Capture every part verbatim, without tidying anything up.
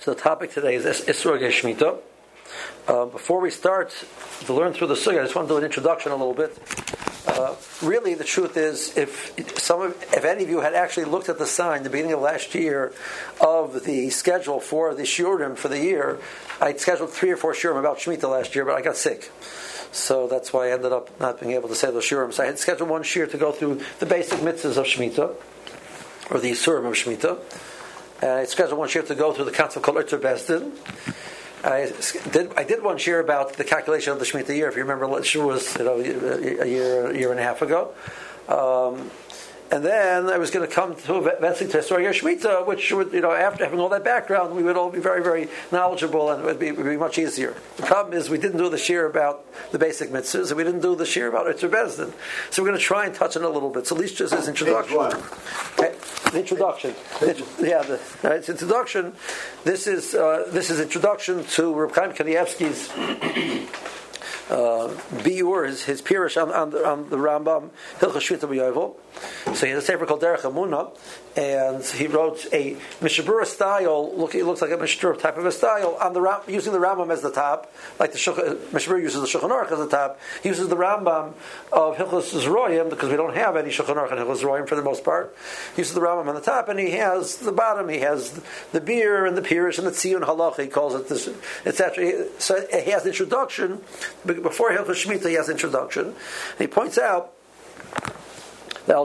So the topic today is Isur Shemitah. Uh, before we start to learn through the sugya, I just want to do an introduction a little bit. Uh, really, the truth is, if some, of, if any of you had actually looked at the sign the beginning of last year of the schedule for the shiurim for the year, I scheduled three or four shiurim about Shemitah last year, but I got sick. So that's why I ended up not being able to say those shiurim. So I had scheduled one shiur to go through the basic mitzvahs of Shemitah, or the Isurim of Shemitah. And I scheduled one shiur to go through the concept called Itzer Bezdin. I did I did one shiur about the calculation of the Shemitah year. If you remember, it was you know a year a year and a half ago. Um, and then I was going to come to eventually to Isur Shemitah, which would, you know, after having all that background, we would all be very, very knowledgeable, and it would be, it would be much easier. The problem is we didn't do the shiur about the basic mitzvahs, and we didn't do the shiur about Itzer Bezdin. So we're going to try and touch on it a little bit. So at least just as introduction. Okay, the introduction. The, yeah, the uh, it's introduction. This is uh, this is introduction to Reb Chaim Kanievsky's Uh, Biur, his, his Pirush on, on, the, on the Rambam, Hilchos Shmita B'Yovel. So he has a paper called Derech Emunah, and he wrote a Mishabura style, look, it looks like a Mishabura type of a style, on the using the Rambam as the top, like the Mishabura uses the Shulchan Aruch as the top. He uses the Rambam of Hilchos Zroyim, because we don't have any Shulchan Aruch and Hilchos Zroyim for the most part. He uses the Rambam on the top, and he has the bottom, he has the Biur and the Pirush and the Tziyun Halacha, he calls it this, et cetera. So he has the introduction. Before Hilchos Shemitah, he has introduction. And he points out there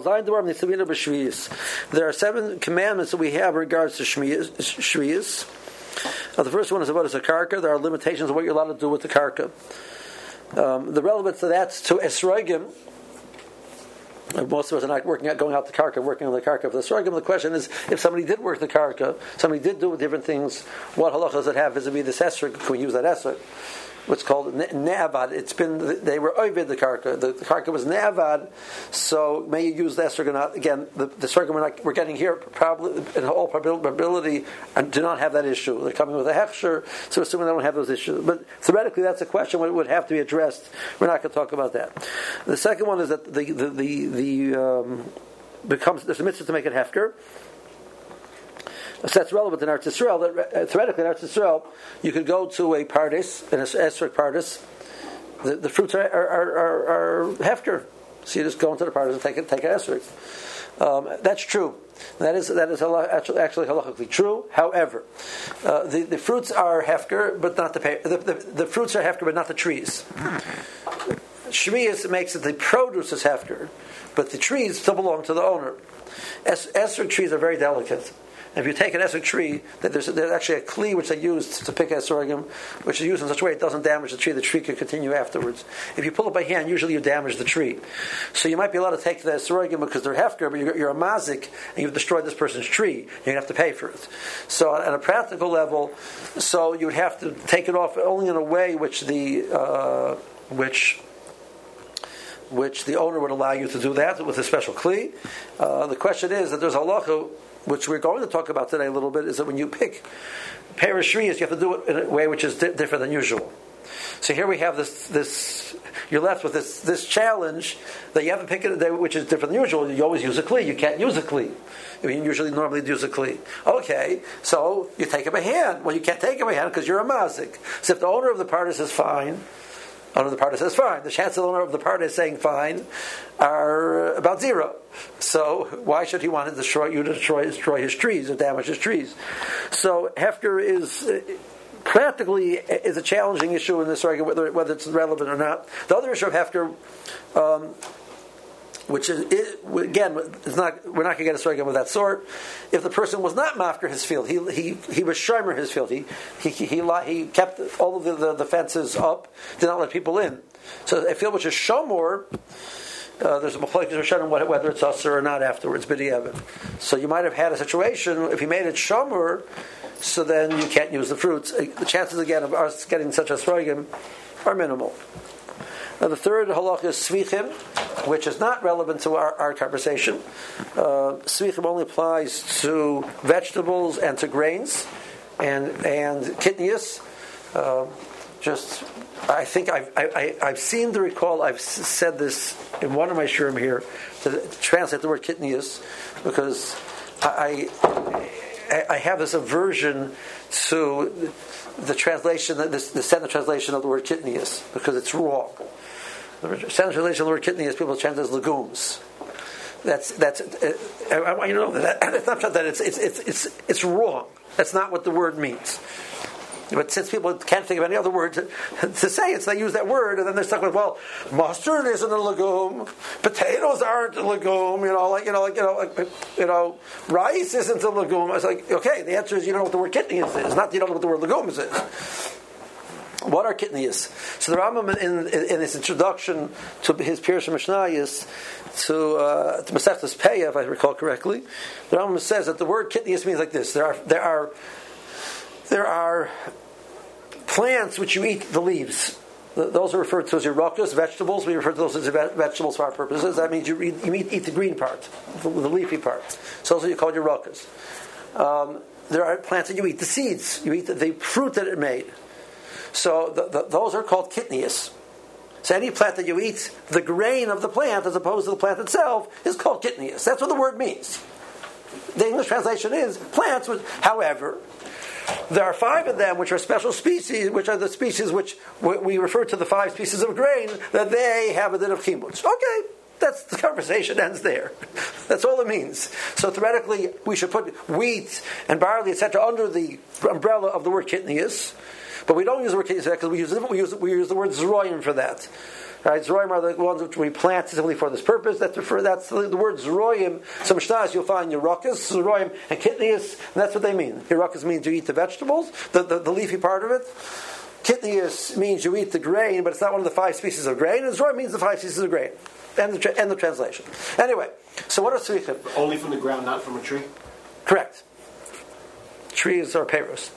are seven commandments that we have in regards to Shmiyas. Uh, the first one is about a karka. There are limitations of what you're allowed to do with the karka. Um, the relevance of that to esrogim. Most of us are not working out, going out the karka, working on the karka of the esrogim. The question is, if somebody did work the karka, somebody did do different things, what halacha does it have vis-a-vis this esrog? Can we use that esrog? What's called ne'avad. It's been they were ovid the karka. The, the karka was ne'avad. So may you use the esrog or not? Again, the, the esrogim we're, not, we're getting here probably in all probability and do not have that issue. They're coming with a hechsher, so assuming they don't have those issues. But theoretically, that's a question that would have to be addressed. We're not going to talk about that. The second one is that the the the, the um, becomes there's a mitzvah to make it hefker. So that's relevant in Eretz Yisrael. That uh, theoretically, in Eretz Yisrael, you could go to a pardis, an esrog pardis. The, the fruits are, are, are, are hefker, so you just go into the pardis and take it, take an esrog. Um, that's true. That is that is actually, actually halachically true. However, uh, the, the fruits are hefker, but not the, the the the fruits are hefker, but not the trees. Shmiyas makes it the produce is hefker, but the trees still belong to the owner. Es, esrog trees are very delicate. If you take an esrog tree, there's, there's actually a kli which they use to pick esrogim, which is used in such a way it doesn't damage the tree. The tree can continue afterwards. If you pull it by hand, usually you damage the tree. So you might be allowed to take the esrogim because they're hefker, but you're, you're a mazik and you've destroyed this person's tree. You're going to have to pay for it. So at a practical level, so you would have to take it off only in a way which the uh, which. which the owner would allow you to do that with a special kli. Uh, the question is that there's a halacha, which we're going to talk about today a little bit, is that when you pick Perish Shriyas, you have to do it in a way which is di- different than usual. So here we have this, this you're left with this, this challenge that you have to pick it which is different than usual. You always use a kli. You can't use a kli. I mean, you usually normally use a kli. Okay, so you take it by hand. Well, you can't take it by hand because you're a mazik. So if the owner of the partis is fine, owner of the party says fine. The chances of the owner of the party saying fine are about zero. So why should he want to destroy you to destroy, destroy his trees or damage his trees? So hefker is uh, practically is a challenging issue in this argument, whether whether it's relevant or not. The other issue of hefker, um, which is it, again, it's not we're not going to get a argument of that sort. If the person was not mafker his field, he he he was shomer his field. He he he, he, he kept all of the, the, the fences up, did not let people in. So a field which is shomor, uh, there's a machlokes rishonim whether it's usher or not afterwards. B'diavad. So you might have had a situation if he made it shomor, so then you can't use the fruits. The chances again of us getting such a srogim are minimal. Now the third halacha is svichim, which is not relevant to our, our conversation. Uh, svichim only applies to vegetables and to grains, and and kitnius. Uh, just, I think I've I, I, I've seen to recall I've said this in one of my shurim here to translate the word kitnius, because I. I I, I have this aversion to the translation, the, the standard translation of the word kitnius, because it's wrong. The standard translation of the word kitnius, people translate as legumes. That's that's. Uh, I, I want you to know that, that it's not that it's it's it's it's it's wrong. That's not what the word means. But since people can't think of any other word to, to say it, so they use that word, and then they're stuck with, well, mustard isn't a legume, potatoes aren't a legume, you know, like you know, like you know, like, you know, rice isn't a legume. I was like, okay, the answer is you don't know what the word kitnius is, not you don't know what the word legumes is. What are kitnius? So the Rambam in, in, in his introduction to his Pirush Mishnayos to uh, to Masechtas Peah, if I recall correctly, the Rambam says that the word kitnius means like this: there are there are there are plants which you eat the leaves. Those are referred to as yerukas, vegetables. We refer to those as vegetables for our purposes. That means you eat, you eat, eat the green part, the, the leafy part. So those are called yerukas. Um, there are plants that you eat the seeds. You eat the, the fruit that it made. So the, the, those are called kitnius. So any plant that you eat, the grain of the plant as opposed to the plant itself, is called kitnius. That's what the word means. The English translation is plants. Which, however, there are five of them which are special species, which are the species which we refer to the five species of grain, that they have a din of chimutz. Okay, that's the conversation ends there. That's all it means. So theoretically, we should put wheat and barley, et cetera, under the umbrella of the word kitnius. But we don't use the word kitnius because we use we use we use the word zroim for that. Right, zroim are the ones which we plant specifically for this purpose. That's refer, that's the, the word zroim. Some shnas you'll find yerukas, zroim, and kitnius, and that's what they mean. Yerukas means you eat the vegetables, the, the, the leafy part of it. Kitnius means you eat the grain, but it's not one of the five species of grain. And zroim means the five species of grain. End the, end the translation. Anyway, so what are tzrichim? Only from the ground, not from a tree? Correct. Trees are peiros.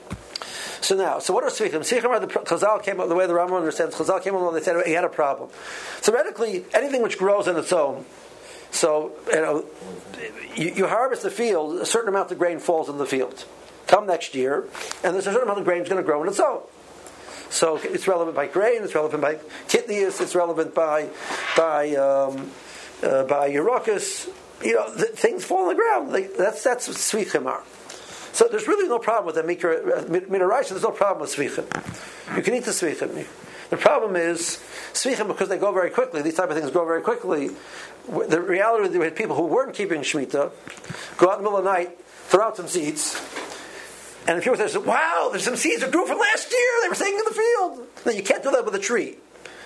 So now, so what are tzrichim? Tzrichim are the Chazal came up the way the Rambam understands. Chazal came along. They said he had a problem. Theoretically, anything which grows on its own. So you know, you, you harvest the field. A certain amount of grain falls in the field. Come next year, and there's a certain amount of grain that's going to grow on its own. So it's relevant by grain. It's relevant by kitnius. It's relevant by by um, uh, by yerukas. You know, the, things fall on the ground. They, that's that's what tzrichim are. So there's really no problem with the Midaraisha. There's no problem with tzrichim. You can eat the tzrichim. The problem is tzrichim because they go very quickly. These type of things go very quickly. The reality is we had people who weren't keeping Shemitah go out in the middle of the night, throw out some seeds, and if people say, "Wow, there's some seeds that grew from last year. They were staying in the field." No, you can't do that with a tree.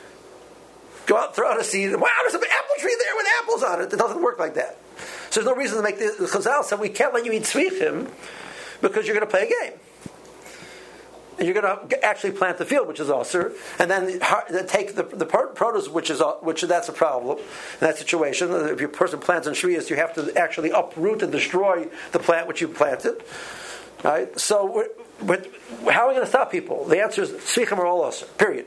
Go out, throw out a seed. Wow, there's an apple tree there with apples on it. It doesn't work like that. So there's no reason to make the, the Chazal said we can't let you eat tzrichim because you're going to play a game. And you're going to actually plant the field, which is usher, and then take the, the produce, which is which that's a problem in that situation. If your person plants in Shvius, you have to actually uproot and destroy the plant which you planted. Right? So, but how are we going to stop people? The answer is tzrichim are all usher. Period.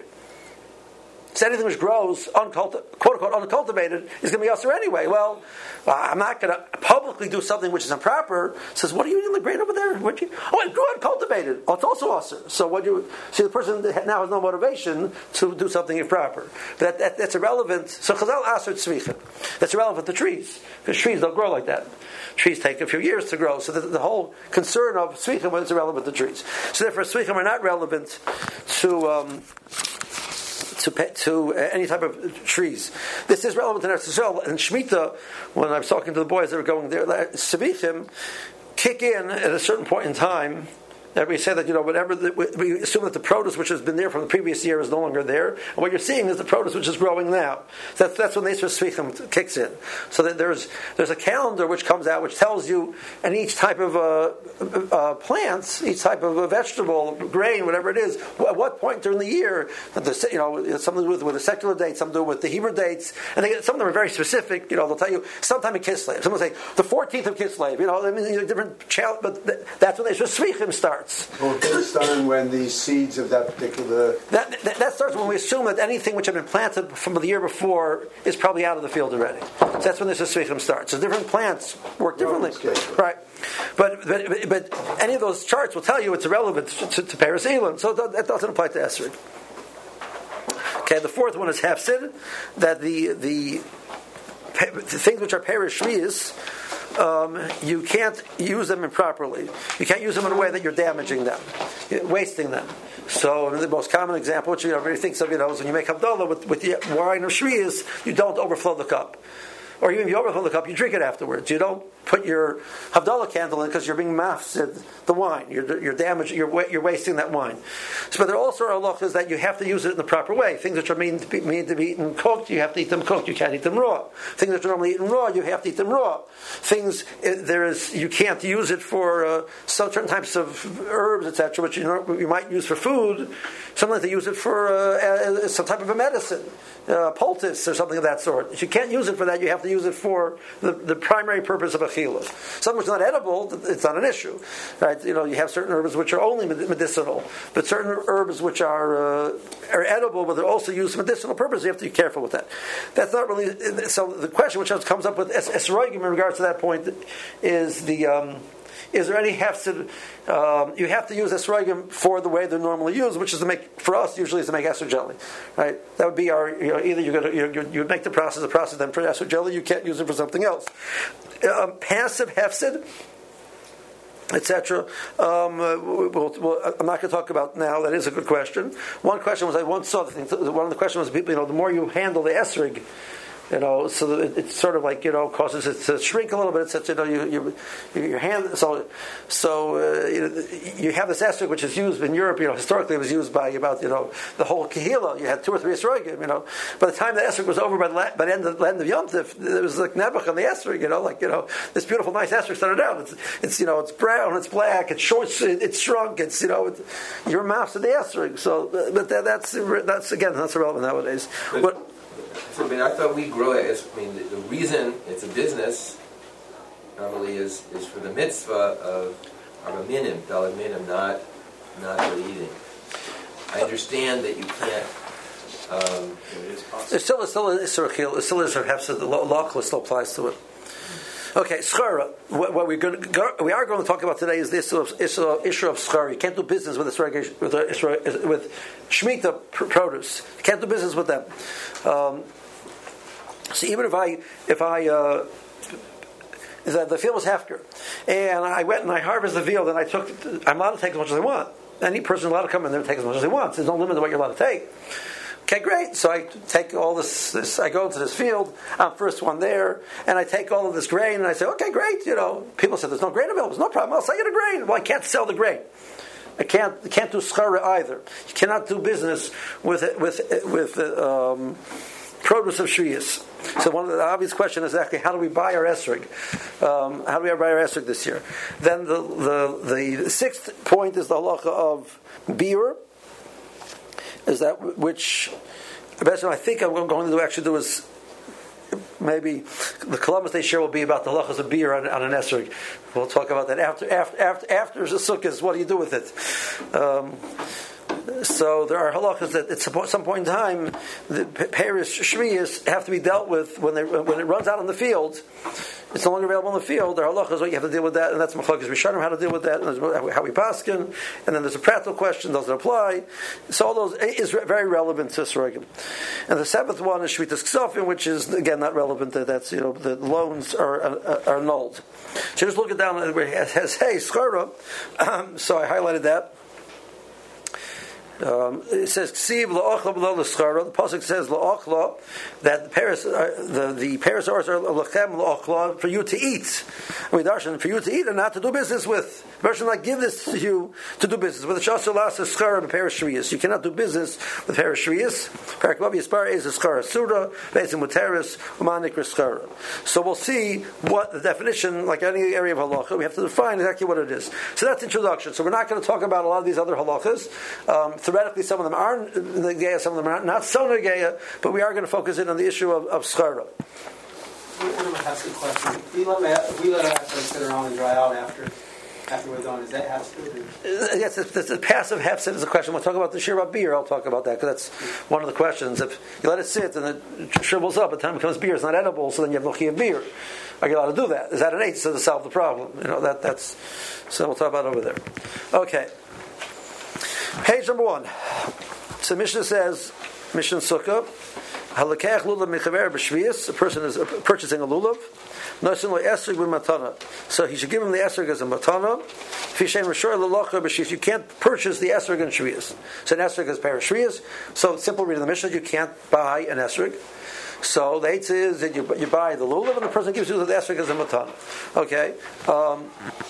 So anything which grows, unculti- quote unquote, uncultivated, is going to be usher anyway. Well, uh, I'm not going to publicly do something which is improper. Says, what are you eating the grain over there? What you? Oh, it grew uncultivated. Oh, it's also usher. So what you see, the person now has no motivation to do something improper. But that, that, that's irrelevant. So Chazal asher tzrichim. That's irrelevant to trees because trees don't grow like that. Trees take a few years to grow. So the, the whole concern of tzrichim is irrelevant to trees. So therefore, tzrichim are not relevant to. Um, To, to any type of trees. This is relevant in Eretz Yisrael. And Shemitah, when I was talking to the boys that were going there, Sevichim kick in at a certain point in time. That we say that, you know, whatever the, we assume that the produce which has been there from the previous year is no longer there, and what you're seeing is the produce which is growing now. So that's, that's when the Yisra Svichim kicks in. So that there's there's a calendar which comes out which tells you, and each type of uh, uh, plants, each type of a vegetable, grain, whatever it is, at what point during the year, that the, you know, something with with the secular dates, something to do with the Hebrew dates, and they, some of them are very specific. You know, they'll tell you sometime in Kislev. Someone will say the fourteenth of Kislev. You know, I mean, different challenge, but that's when the Yisra Svichim starts. Well, based on when the seeds of that particular... That, that, that starts when we assume that anything which had been planted from the year before is probably out of the field already. So that's when this Svichim starts. So different plants work differently. No, right. But, but but any of those charts will tell you it's irrelevant to, to, to Paris Elam. So that doesn't apply to Esrog. Okay, the fourth one is Hafsid, that the, the, the things which are Paris Shvius um, you can't use them improperly. You can't use them in a way that you're damaging them, wasting them. So the most common example, which you know, everybody thinks of, you know, is when you make Havdalah with, with the wine or Shrias, you don't overflow the cup. Or even if you overflow the cup, you drink it afterwards. You don't put your Havdalah candle in because you're being mafsid the wine. You're, you're damaging. You're, you're wasting that wine. So, but there also are halachas that you have to use it in the proper way. Things which are meant to be, mean to be eaten cooked, you have to eat them cooked. You can't eat them raw. Things that are normally eaten raw, you have to eat them raw. Things there is you can't use it for uh, certain types of herbs, et cetera, which you, know, you might use for food. Sometimes they use it for uh, some type of a medicine, uh, poultice or something of that sort. If you can't use it for that, you have to use it for the, the primary purpose of achila. Something which is not edible, it's not an issue, right? You know, you have certain herbs which are only medicinal, but certain herbs which are uh, are edible, but they're also used for medicinal purposes. You have to be careful with that. That's not really. So the question which comes up with esrogim in regards to that point is the. Um, Is there any hefsid? Um, you have to use esrogim for the way they're normally used, which is to make, for us usually is to make esrog jelly, right? That would be our, you know, either you're going to you make the process, the process, then for esrog jelly you can't use it for something else. Um, passive hefsid, et cetera. Um, we'll, we'll, I'm not going to talk about now. That is a good question. One question was I once saw the thing. One of the questions was people, you know, the more you handle the esrog, you know, so that it's sort of like, you know, causes it to shrink a little bit. It's such, you know, you, you, your hand. So, so uh, you, know, you have this esrog which is used in Europe. You know, historically it was used by about, you know, the whole kehillah. You had two or three esrogim. You know, by the time the esrog was over by the, by the end of the end of Yom Tov, there was like nebuch on the esrog. You know, like you know, this beautiful nice esrog started out. It's, it's you know, it's brown, it's black, it's short, it's shrunk. It's you know, it's, your mouth's of the esrog. So, but that, that's that's again that's irrelevant nowadays. But, So, I mean, I thought we grow it as, I mean, the, the reason it's a business normally is, is for the mitzvah of of a minim, daled minim, not not for the eating. I understand that you can't. Um, it's still, it's still, it's still, it's still, it's still, the law still applies to it. Okay, schara. What, what we're going to go, we are going to talk about today is this issue of, issue of schara. You can't do business with a with a, with shemitah produce. You can't do business with them. Um, so even if I if I uh, the, the field was hefker, and I went and I harvested the field, and I took I'm allowed to take as much as I want. Any person is allowed to come in there and take as much as they want. There's no limit to what you're allowed to take. Okay, great. So I take all this, this. I go into this field. I'm first one there, and I take all of this grain, and I say, "Okay, great." You know, people said, "There's no grain available." No problem. I'll sell you the grain. Well, I can't sell the grain. I can't. I can't do schara either. You cannot do business with with with um, produce of shvius. So one of the obvious questions is actually, how do we buy our esrog? Um, how do we buy our esrog this year? Then the the the sixth point is the halacha of beer. Is that which? Basically, I think I'm going to do, actually do is maybe the Columbus Day share will be about the halachas of beer on, on an esrog. We'll talk about that after after after after the sukkahs. What do you do with it? Um, so there are halachas that at some point in time the peiros shviyas have to be dealt with when they when it runs out in the field. It's no longer available in the field. There are halachas what you have to deal with that, and that's machlokes rishonim how to deal with that, and there's how we paskin, and then there's a practical question: does it apply? So all those is very relevant to esrogim. And the seventh one is shvitas ksofim, which is again not relevant. That that's you know the loans are are, are annulled. So just look it down where it has hey schara. Um, so I highlighted that. Um, it says "Ksiv la'ochla below the schara." The pasuk says "la'ochla" that the Paris, uh, the the Paris are lachem la'ochla for you to eat. I mean, darshan for you to eat and not to do business with. Version like give this to you to do business with. The shasur las schara and Paris shviyas. You cannot do business with Paris shviyas. Parak babi yispar is a schara surah based in muteris umanik schara. So we'll see what the definition, like any area of halacha, we have to define exactly what it is. So that's introduction. So we're not going to talk about a lot of these other halachas. Um, Theoretically, some of them are negeya, some of them are not so negeya, but we are going to focus in on the issue of, of schara. That's a good question. If we let if we let it sit around and dry out after after we're done, is that hefsid? Yes, it's, it's a passive hefsid is a question. We'll talk about the shir about beer. I'll talk about that because that's one of the questions. If you let it sit and it shrivels up, by the time it becomes beer, it's not edible. So then you have no of beer. Are you allowed to do that? Is that an eight to solve the problem? You know that that's. So we'll talk about it over there. Okay. Page number one. So Mishnah says, Mishnah Sukkah, halakech lulav mechaver b'shviyas. A person is purchasing a lulav. So he should give him the esrog as a matana. If you can't purchase the esrog in shviyas, so an esrog is pair of shviyas. So simple reading the Mishnah, you can't buy an esrog. So the eighth is that you, you buy the lulav and the person gives you the esrog as a matana. Okay. Um,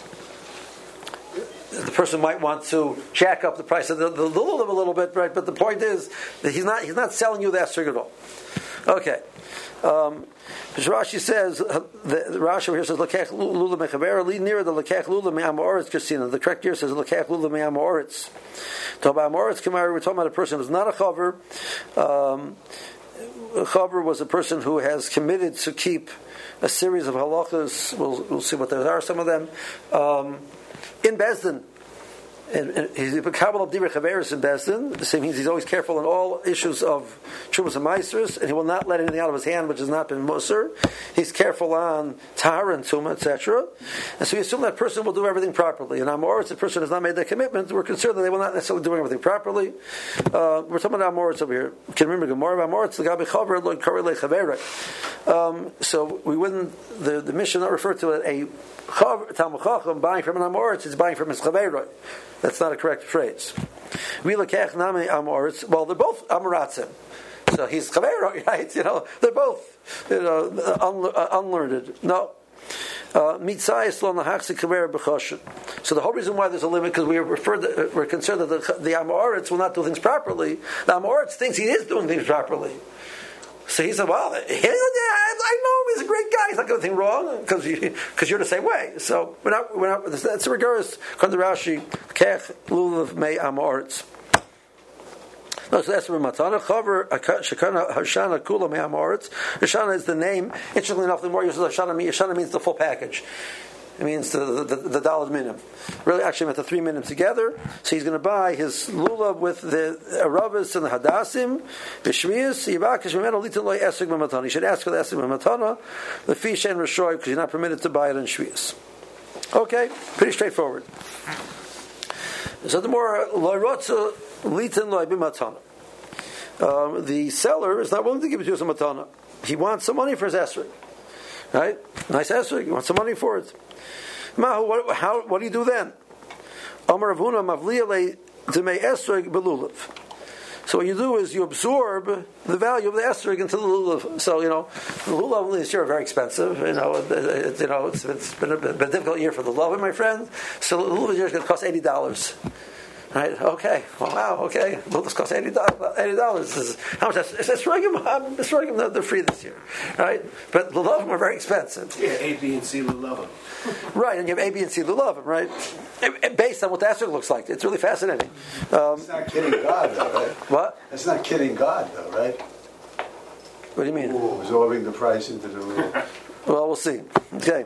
the person might want to jack up the price of the, the, the lulav a little bit, right? But the point is that he's not he's not selling you the esrog at all. Okay. Um, Rashi says the, the Rashi over here says lekech lulav mechaber lead near the lekech lulav me'am oretz kasina. The correct here says lekech lulav me'am oretz. Talking about oretz kamar, we're talking about a person who's not a chaver. Um, a chaver was a person who has committed to keep a series of halachas. We'll, we'll see what there are. Some of them um, in Bezdin. And, and he's a kabbalah of divrei chaveris in Bezdin. The same means he's always careful in all issues of trumas and meisers, and he will not let anything out of his hand which has not been musar. He's careful on tahara and tuma, et cetera. And so we assume that person will do everything properly. And Amoritz, the person has not made that commitment, we're concerned that they will not necessarily do everything properly. Uh, we're talking about Amoritz over here. You can remember Gemara Amoritz, the gabi chaver lo karei lechavera. Um So we wouldn't. The the Mishnah not refer to it a Talmud Chacham buying from an Amoritz, it's buying from his chaveroi. That's not a correct phrase. Well, they're both Amoratzim. So he's chaveroi, right? You know, they're both, you know, un- unlearned. No. Uh, so the whole reason why there's a limit, because we are referred to, we're concerned that the, the Amoritz will not do things properly. The Amoritz thinks he is doing things properly. So he said, well, he, yeah, I know him, he's a great guy, he's not doing anything wrong, because you, because you're the same way. So we're not, we're not, that's regardless, according to Rashi, Kech Lulav Mei Amoritz. No, so that's where Matana, Chaver, Shekana, Hashana, Kula Mei Amoritz. Hashana is the name. Interestingly enough, the more uses Hashana, Hashana means the full package. It means the the, the, the dollar minimum. Really, actually, meant the three minimum together. So he's going to buy his lulav with the aravas and the hadassim, the shmiyas. He should ask for the esrog b'matana, the fish and rishoy, because you're not permitted to buy it in shmiyas. Okay, pretty straightforward. So the more loyrotza litin loy b'matana. Um, the seller is not willing to give it to you as a matana. He wants some money for his esrog. Right? Nice esrog. He wants some money for it. Mahu, what, how, what do you do then? Amar Ravuna mavliya demei esrog belulav. So what you do is you absorb the value of the esrog into the lulav. So you know, the lulav this year are very expensive. You know, it, it, you know, it's, it's been, a, been a difficult year for the lulav, my friend. So the lulav this year is going to cost eighty dollars. Right? Okay. Well, wow. Okay. Well, this costs eighty dollars. Eighty dollars. How much? It's esrogim. Esrogim. They're free this year, right? But lulavim are very expensive. Yeah, A, B, and C lulavim. Right, and you have A, B, and C lulavim, right? Based on what the esrog looks like, it's really fascinating. Um, It's not kidding God, though, right? What? It's not kidding God, though, right? What do you mean? Ooh, absorbing the price into the room. Well, we'll see. Okay.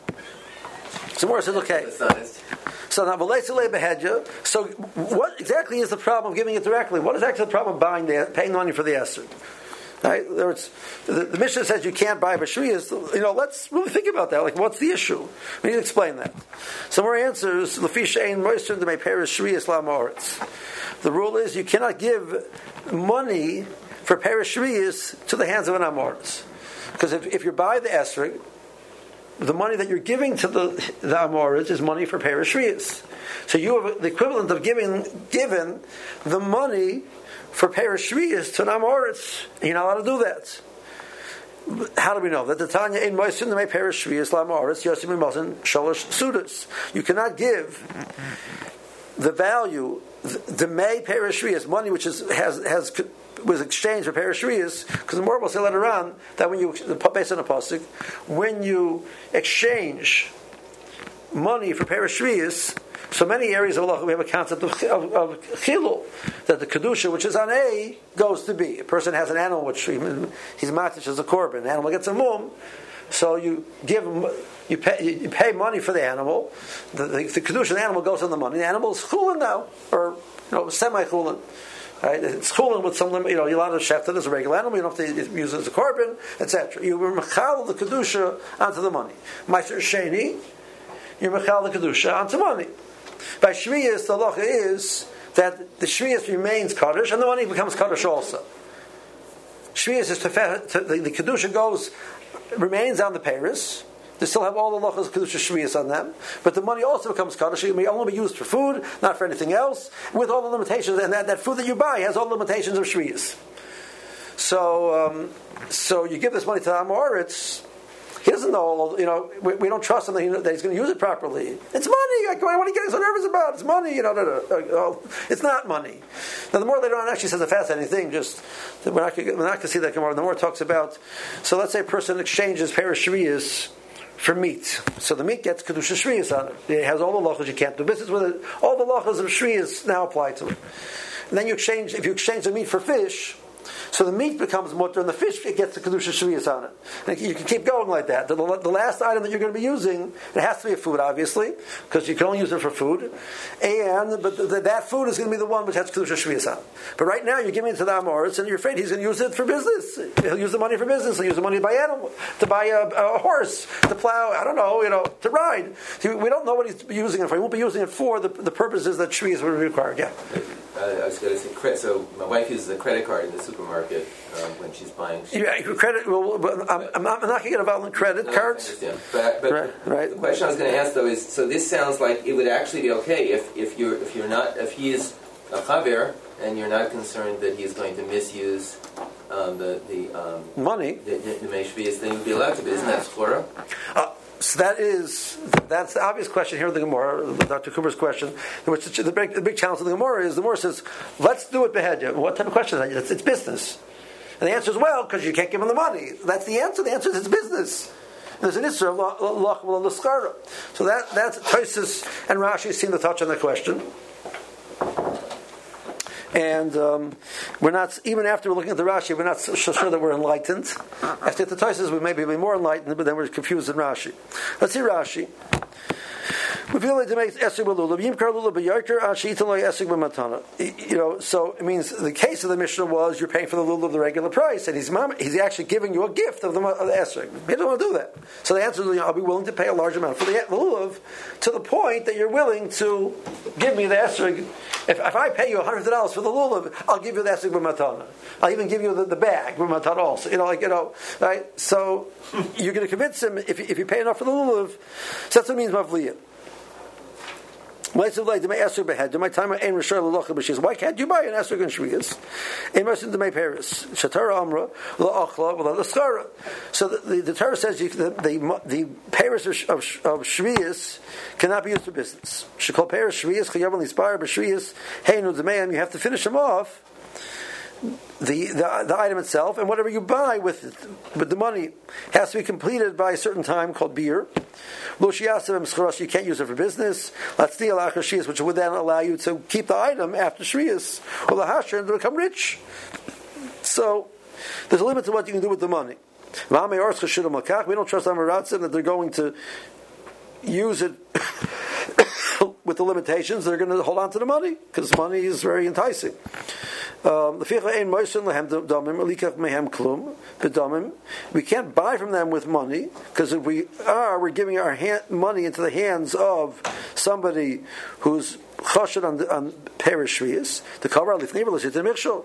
So more says okay. That's honest. So now, so what exactly is the problem of giving it directly? What is actually the problem of buying the, paying the money for the esrog? Right? There's, the, the Mishnah says you can't buy b'shviyas. You know, let's really think about that. Like, what's the issue? We need to explain that. Some more answers. L'fi she'ein moister d'mei perish shviyas la'amoritz. The rule is you cannot give money for perish shviyas to the hands of an amoritz, because if, if you buy the esrog, the money that you're giving to the the amoritz is money for perish shviyas. So you have the equivalent of giving given the money for perish shviyas to an amoritz. You're not allowed to do that. How do we know that? The Tanya in Moisin the may perish shviyas la'amoritz yosim imazin shalosh sudas. You cannot give the value the may perish shviyas money which is has has was exchanged for perish shviyas, because the more will say later on that when you based on a pasuk, when you exchange money for perish shviyas, so many areas of Allah we have a concept of, of, of chilul, that the kedusha which is on A goes to B. A person has an animal which he, he's matish as a korban, the animal gets a mum, so you give him, you pay, you pay money for the animal. The, the, the kedusha of the animal goes on the money. The animal is chulin now, or you know semi chulin. Right? It's chulin with some limit. You know, you're allowed to chef it as a regular animal. You don't have to use it as a korban, et cetera. You mechal the kedusha onto the money. Meiser sheni, you mechal the kedusha onto money. By shviyas, the halacha is that the shviyas remains kaddish, and the money becomes kaddish also. Shviyas is to, to the, the kedusha goes remains on the peiros. They still have all the lachas kedusha shviyas on them, but the money also becomes kaddish. It may only be used for food, not for anything else, with all the limitations. And that, that food that you buy has all the limitations of shviyas. So, um, so you give this money to the Amoritz. He doesn't know, you know, we, we don't trust him that, he, that he's going to use it properly. It's money. Like, what are you getting so nervous about? It's money. You know, no, no, no. It's not money. Now, the more later on actually says a fascinating thing, just, we're not, we're not going to see that Gemara. The more it talks about, so let's say a person exchanges perish shviyas for meat. So the meat gets kedusha shviyas on it. It has all the lachas, you can't do business with it. All the lachas of shviyas now apply to it. And then you exchange, if you exchange the meat for fish, so the meat becomes mutter, and the fish it gets the kedusha shviyas on it. And you can keep going like that. The, the last item that you're going to be using, it has to be a food, obviously, because you can only use it for food. And but the, the, that food is going to be the one which has kedusha shviyas on it. But right now, you're giving it to the Amoritz, and you're afraid he's going to use it for business. He'll use the money for business. He'll use the money to buy animal, to buy a, a horse, to plow. I don't know, you know, to ride. We don't know what he's using it for. He won't be using it for the, the purposes that shviyas would require. Yeah. Uh, I was going to say, so my wife uses a credit card in the supermarket um, when she's buying. Yeah, credit. Well, but I'm, I'm not, I'm not going to get involved in credit no, cards. I understand. But, but right, right. The question I was going to ask though is: so this sounds like it would actually be okay if, if you're if you're not if he is a chaver and you're not concerned that he's going to misuse um, the the um, money. The, the, the meishviyas, then you'd be allowed to. But isn't that chora? Uh, So that is that's the obvious question here of the Gemara, Doctor Cooper's question. Which the big, the big challenge of the Gemara is the Gemara says, "Let's do it behedya." What type of question is that? It's, it's business, and the answer is well because you can't give him the money. That's the answer. The answer is it's business. And there's an issue of lach l'skara. So that that's Tosfos and Rashi seem to touch on the question. And um, we're not, even after we're looking at the Rashi, we're not so sure that we're enlightened. After the Tosfos, we may be more enlightened, but then we're confused in Rashi. Let's see Rashi. You know, so it means the case of the Mishnah was you're paying for the lulav the regular price, and he's he's actually giving you a gift of the, of the esrog. He doesn't want to do that. So the answer is, you know, I'll be willing to pay a large amount for the, the lulav to the point that you're willing to give me the esrog. If, if I pay you one hundred dollars for the lulav, I'll give you the esrog b'matana. I'll even give you the, the bag b'matana also. You know, like you know, right? So you're going to convince him if if you pay enough for the lulav. So that's what it means mavliyah. Why can't you buy an esrog in shviyas? So the, the, the Torah says you, the the, the paris of, of, of shviyas cannot be used for business. You have to finish them off. The, the the item itself and whatever you buy with with the money has to be completed by a certain time called beer. You can't use it for business. Which would then allow you to keep the item after shviyas or the hasher and to become rich. So there's a limit to what you can do with the money. We don't trust Amaratsim that they're going to use it with the limitations. They're going to hold on to the money because money is very enticing. Um, we can't buy from them with money because if we are, we're giving our hand, money into the hands of somebody who's chashed on, on perish shviyas. The cover lifnei michshol.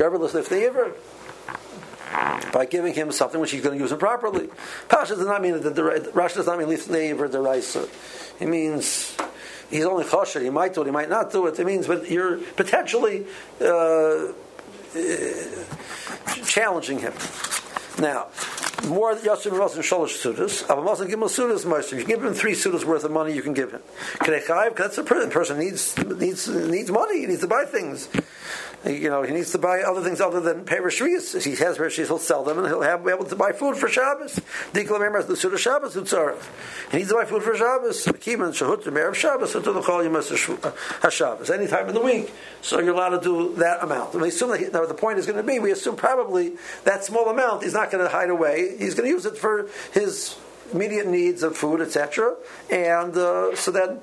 By giving him something which he's going to use improperly. Pasha does not mean that the Rashi does not mean lifnei or deraisa. It means he's only choshed. He might do it. He might not do it. It means, but you're potentially uh, uh, challenging him. Now, more Yosef Rosen Sholosh Sudas. Avamos and Gimel Sudas Meister. If you give him three Sudas worth of money, you can give him. Kedechayv, that's a person. person needs needs needs money. He needs to buy things. You know, he needs to buy other things other than perish shviyas. If he has perish shviyas, he'll sell them and he'll have, be able to buy food for Shabbos. Dikla Meimar the Suda Shabbos Utzarov. He needs to buy food for Shabbos. Kiman Shahut the Meir of Shabbos until the Chol Yemas HaShabbos. Any time in the week, so you're allowed to do that amount. And we assume that he, now the point is going to be, we assume probably that small amount he's not going to hide away. He's going to use it for his immediate needs of food, et cetera. And uh, so then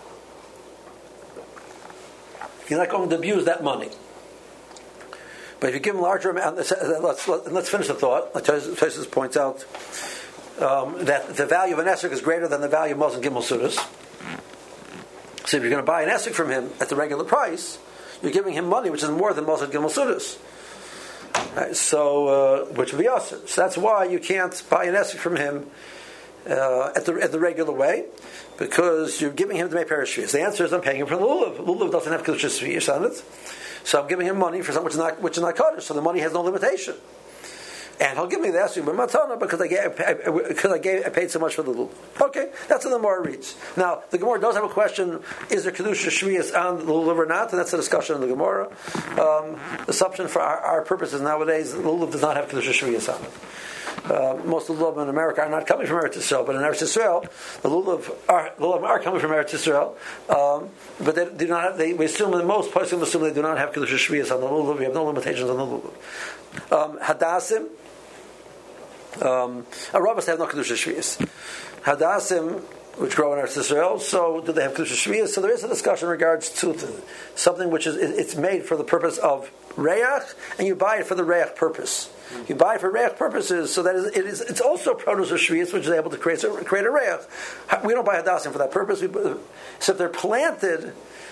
you're not going to abuse that money. But if you give him larger amount, let's, let's, let's finish the thought. Tosfos points out um, that the value of an esrog is greater than the value of Mosen Gimel Sudas. So if you're going to buy an esrog from him at the regular price, you're giving him money which is more than Mosen Gimel Sudas. Right, so, uh, which would be us. So that's why you can't buy an esrog from him uh, at the at the regular way, because you're giving him the Dmei Perish Shvius. The answer is I'm paying him for the lulav. Lulav doesn't have Kedusha Shvius on it, so I'm giving him money for something which is not which is not Kaddish. So the money has no limitation. And he'll give me the esrog b'matana because I gave because I gave I paid so much for the lulav. Okay, that's what the Gemara reads. Now the Gemara does have a question: is there kedusha shvius on the lulav or not? And that's a discussion in the Gemara. Um, the assumption for our, our purposes nowadays, the lulav does not have kedusha shvius on it. Uh, most of the lulav in America are not coming from Eretz Yisrael, but in Eretz Yisrael, the lulav are, the lulav are coming from Eretz Yisrael. Um, but they do not. Have, they, we assume that most poskim assume they do not have kedusha shvius on the lulav. We have no limitations on the lulav. Um, Hadassim. Um, Arabas have no kedusha shvius. Hadassim, which grow in Eretz Yisrael, so do they have kedusha shvius? So there is a discussion in regards to something which is it's made for the purpose of reach, and you buy it for the reach purpose. You buy it for reach purposes, so that is, it is it's also produce of shvius, which is able to create create a reach. We don't buy hadassim for that purpose. We, so if they're planted,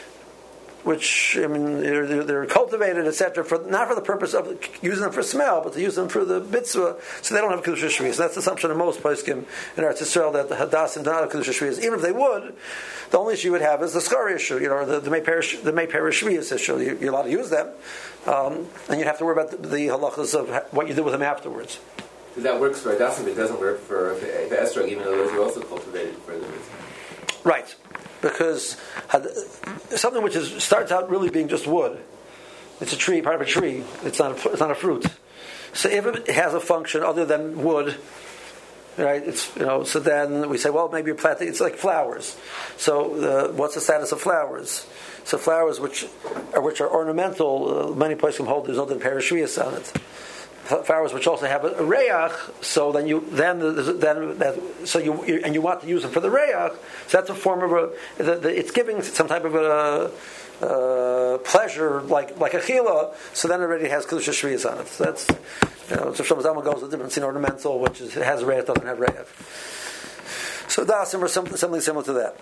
which I mean they're, they're cultivated, et cetera, for not for the purpose of using them for smell, but to use them for the mitzvah, so they don't have kedusha shvius. That's the assumption of most poskim in Eretz Yisrael that the hadassim do not have kedusha shvius. Even if they would, the only issue you would have is the skar issue, you know, or the the may perish the may perish shvius issue. You, you're allowed to use them, um, and you have to worry about the, the halachas of what you do with them afterwards. That works for hadassim, but it doesn't work for the esrog, even though those are also cultivated for the mitzvah. Right. Because had, something which is starts out really being just wood, it's a tree, part of a tree. It's not a, it's not a fruit. So if it has a function other than wood, right? It's you know. So then we say, well, maybe you're planting. It's like flowers. So uh, what's the status of flowers? So flowers which are which are ornamental. Uh, many places can hold there's no perish shvius on it. Flowers which also have a, a reach, so then you then then that so you, you and you want to use them for the reach. So that's a form of a. The, the, it's giving some type of a uh, pleasure, like like a chila. So then it already has kedusha shvius on it. So that's you know. So Shlomo Zalman goes with different, you know, ornamental, which is, has a reach, doesn't have reach. So dasim or something something similar to that.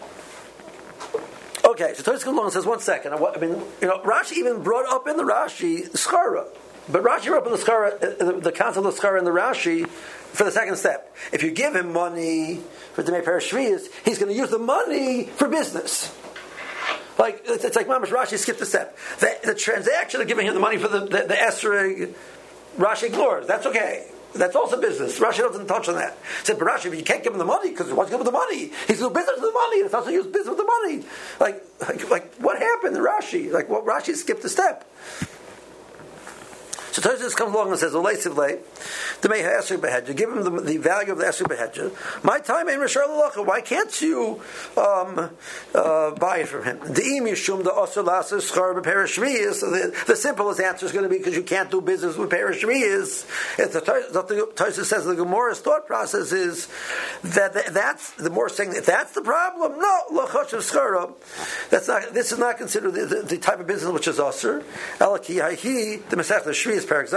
Okay, so Tosfos comes along and says, one second. I mean, you know, Rashi even brought up in the Rashi schara. But Rashi wrote up in the schara, the, the concept of schara in the Rashi for the second step. If you give him money for Dmei Perish Shvius, he's going to use the money for business. Like it's, it's like Mamash Rashi skipped a step. The, the transaction of giving him the money for the the, the esrog, Rashi ignores. That's okay. That's also business. Rashi doesn't touch on that. He said, but Rashi, if you can't give him the money because he wants to give him the money, he's doing business with the money. It's also use business with the money. Like, like, like what happened in Rashi? Like, what Rashi skipped a step. So Tosfos comes along and says, "Oleisivle, the may esrog behedja. Give him the, the value of the esrog behedja. My time ain't rishar l'lacha. Why can't you um, uh, buy it from him? The im yishum the osur laser schar b'perish shvius. The simplest answer is going to be because you can't do business with perish shvius. The Tosfos says the Gemara's thought process is that that's the more saying that that's the problem. No, l'choshev schara. That's not. This is not considered the, the, the type of business which is osur. Elaki hahi the mesech the shvius. You go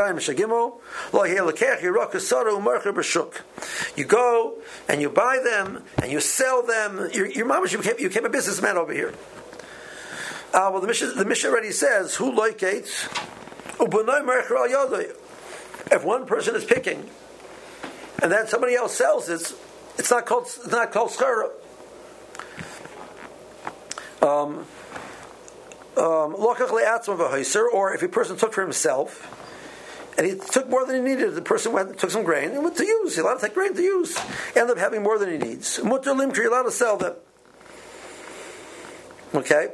and you buy them and you sell them. Your, your mom, you became, you became a businessman over here. Uh, well, the Mishnah, the Mishnah already says, "Who loikates?" If one person is picking and then somebody else sells it, it's not called it's not called schara. Um, um, or if a person took for himself. And he took more than he needed. The person went took some grain and went to use. He's allowed to take grain to use. Ended up having more than he needs. Mutter limkri, you're allowed to sell them. Okay.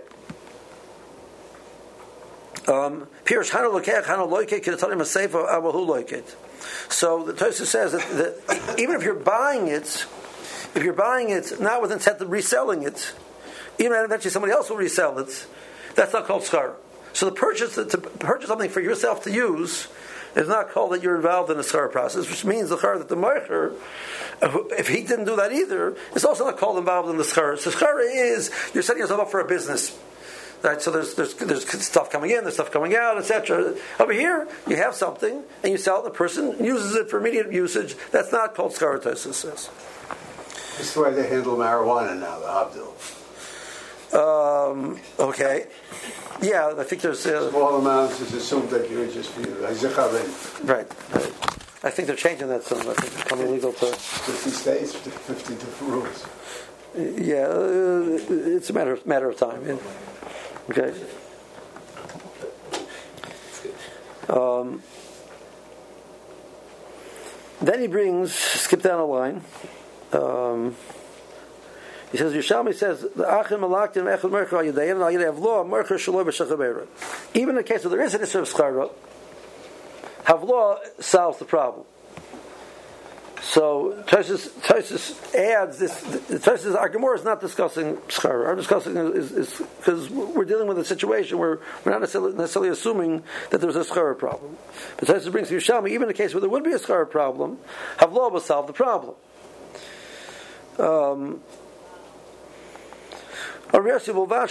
Um, Pirush hano lokech hano loikeh k'natanim hasefa abahu loikeh. So the Tosfos says that, that even if you're buying it, if you're buying it not with intent of reselling it, even if eventually somebody else will resell it, that's not called schara. So the purchase to purchase something for yourself to use. It's not called that you're involved in the schara process, which means the schara that the meicher, if he didn't do that either, it's also not called involved in the schara. So schara is you're setting yourself up for a business, right? So there's there's there's stuff coming in, there's stuff coming out, et cetera. Over here, you have something and you sell it. The person uses it for immediate usage. That's not called schara. Tosfos says. That's the way they handle marijuana now, the Abdul. Um, okay. Yeah, I think there's... Uh, Small amounts is assumed that you're just... Right, right. I think they're changing that soon. I think it's becoming legal to. fifty states, fifty different rules. Yeah, uh, it's a matter of, matter of time. Yeah. Okay. Um, then he brings, skip down a line. Um, he says, Yerushalmi says, the Achim Malaktim Echad Mercher Al Yadayim Al Yadei Havlo Mercher Shaloi B'Shachavera. Even in the case where there is an issue of Schara, Havlo solves the problem. So Tosfos adds this. Tosfos, our Gemara is not discussing schar. Our discussing is because we're dealing with a situation where we're not necessarily, necessarily assuming that there's a schar problem. But Tosfos brings Yerushalmi, even in a case where there would be a schar problem, Havlo will solve the problem. Um, but you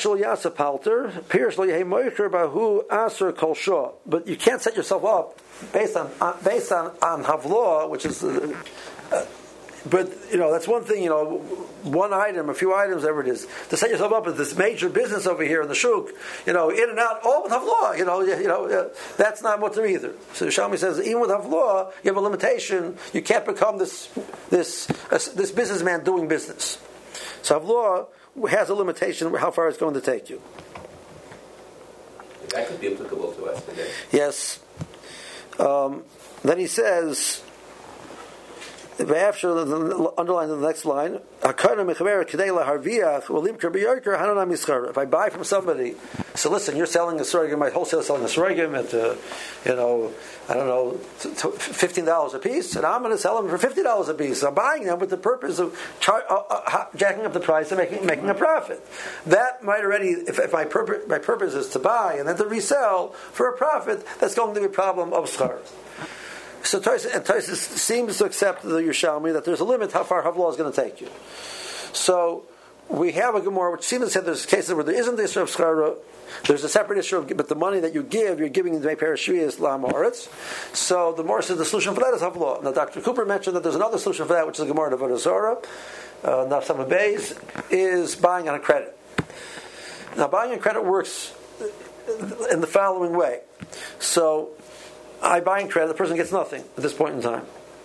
can't set yourself up based on, on based on, on Havlo, which is uh, uh, but you know that's one thing, you know, one item, a few items, whatever it is, to set yourself up as this major business over here in the shuk, you know, in and out, all with Havlo, you know, you know, uh, that's not what they're either. So Yerushalmi says, even with Havlo, you have a limitation. You can't become this this uh, this businessman doing business. So Havlo has a limitation how far it's going to take you. That could be applicable to us today. Yes. Um, then he says, after the underline in the next line, if I buy from somebody, so listen, you're selling a sorghum, my wholesaler selling a sorghum at, uh, you know, I don't know, fifteen dollars a piece, and I'm going to sell them for fifty dollars a piece. I'm buying them with the purpose of char- uh, uh, jacking up the price and making making a profit. That might already, if, if my, purpose, my purpose is to buy and then to resell for a profit, that's going to be a problem of schar. So Tosfos seems to accept the Yerushalmi that there's a limit how far Havlo is going to take you. So we have a Gemara which seems to say there's cases where there isn't the issue of schara. There's a separate issue of, but the money that you give, you're giving in Dmei Parashviyas La'amoritz. So the Gemara says the solution for that is Havlo. Now Doctor Cooper mentioned that there's another solution for that, which is the Gemara of Avodah Zarah, uh, Naf Sameh Beis, is buying on a credit. Now buying on credit works in the following way. So I buy in credit, the person gets nothing at this point in time.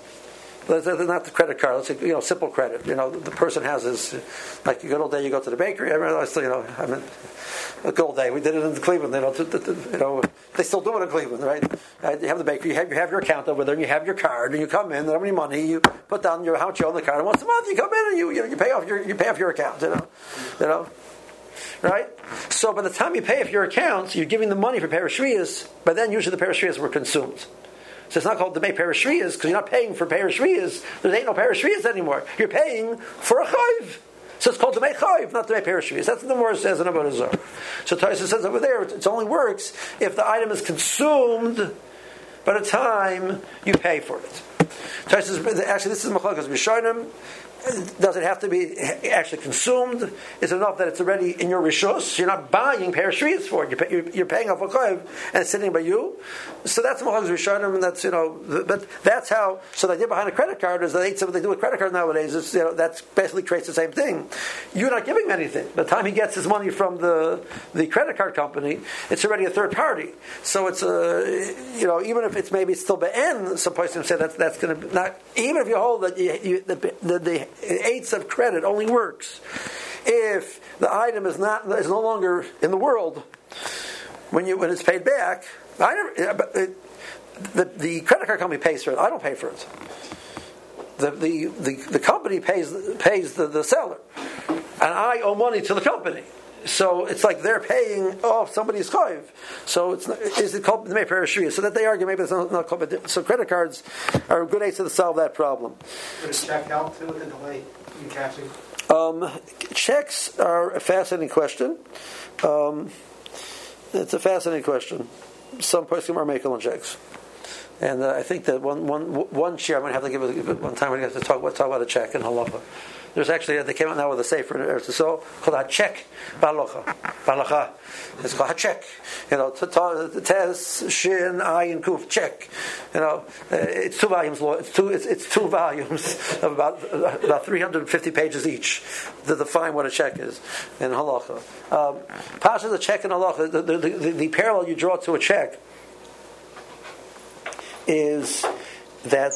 Not the credit card. Let's say, you know, simple credit. You know, the person has his, like a good old day. You go to the bakery. I remember, I still, you know, I mean, a good old day. We did it in Cleveland. You know, to, to, to, you know, they still do it in Cleveland, right? Uh, you have the bakery. You have, you have your account over there, and you have your card, and you come in. And how many money you put down your how much you owe on the card, and once a month you come in and you you, know, you pay off your you pay off your account. You know, you know. Right? So by the time you pay off your accounts, you're giving the money for Parashviyas, but then usually the Parashviyas were consumed. So it's not called Dmei Parashviyas because you're not paying for Parashviyas. There ain't no Parashviyas anymore. You're paying for a chayv. So it's called Dmei Chayv, not Dmei Parashviyas. That's what the Gemara says in Avodah Zarah. So Tosfos says over there, it only works if the item is consumed by the time you pay for it. Tosfos, actually, this is Machlokes Rishonim. Does it have to be actually consumed? Is it enough that it's already in your rishus? You're not buying Parashviyas for it. You're, pay, you're, you're paying off a chayv and it's sitting by you. So that's Machlokes Rishonim, and that's, you know, but that's how. So the idea behind a credit card is that they, what they do with credit card nowadays is, you know, that basically creates the same thing. You're not giving him anything. By the time he gets his money from the the credit card company, it's already a third party. So it's a, you know, even if it's maybe still be'en, some person say that that's going to not. Even if you hold that you, you, the, the, the eighths of credit only works if the item is not is no longer in the world when you when it's paid back. I never, it, the the credit card company pays for it. I don't pay for it. The the the, the company pays pays the, the seller, and I owe money to the company. So it's like they're paying off somebody's chayv. So it's not, is it called Dmei Parashviyas? So that they argue maybe it's not, not called. So credit cards are a good aid to solve that problem. Would a check help too with the delay in cashing? Um, checks are a fascinating question. Um, it's a fascinating question. Some poskim are making on checks, and uh, I think that one one one share I'm going to have to give it one time. We're going to have to talk about talk about a check in halacha. There's actually, they came out now with a sefer in Eretz Yisrael called HaCheck Balacha. Balacha. It's called HaCheck. You know, Tes, Shin, Ayin, Kuf, check. You know, it's two volumes, it's two, it's, it's two volumes of about, about three hundred fifty pages each to define what a check is in halacha. Um, Pasha, the check in halacha, the, the, the, the parallel you draw to a check is that.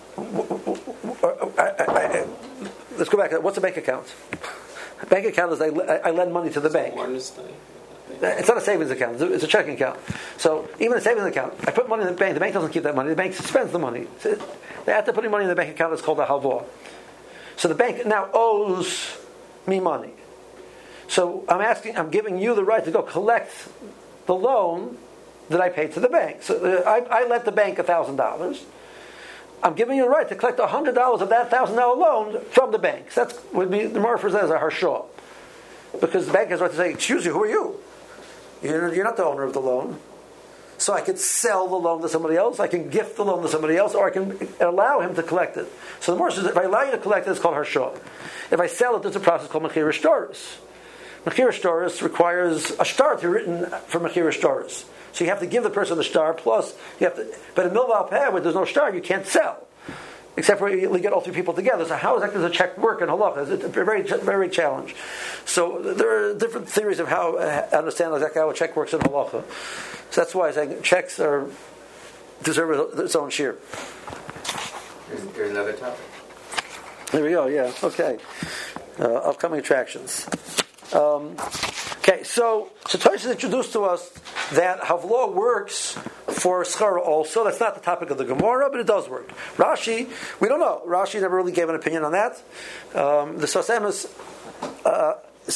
I, I, I, let's go back. What's a bank account? A bank account is I, I lend money to the bank. It's not a savings account. It's a checking account. So even a savings account, I put money in the bank. The bank doesn't keep that money. The bank spends the money. They have to put money in the bank account. It's called a halvah. So the bank now owes me money. So I'm asking, I'm giving you the right to go collect the loan that I paid to the bank. So uh, I, I lent the bank a thousand dollars. I'm giving you the right to collect a hundred dollars of that thousand dollar loan from the bank. So that's would be the more refers as a harshah, because the bank has the right to say, "Excuse you, who are you? You're, you're not the owner of the loan." So I could sell the loan to somebody else, I can gift the loan to somebody else, or I can allow him to collect it. So the more says, if I allow you to collect it, it's called harshah. If I sell it, there's a process called mechir shtaris. Mechir shtaris requires a shtar to be written for mechir shtaris. So you have to give the person the shtar, plus you have to. But in milval peh, where there's no shtar, you can't sell, except for you get all three people together. So how exactly does a check work in halacha? It's a very, very challenge. So there are different theories of how uh, understand exactly how a check works in halacha. So that's why I say checks are deserve its own share. Here's, here's another topic. There we go. Yeah. Okay. Uh, upcoming attractions. Um, okay. So so Tosfos introduced to us that havlah works for schara also. That's not the topic of the Gemara, but it does work. Rashi, we don't know. Rashi never really gave an opinion on that. Um, the Sfas Emes uh,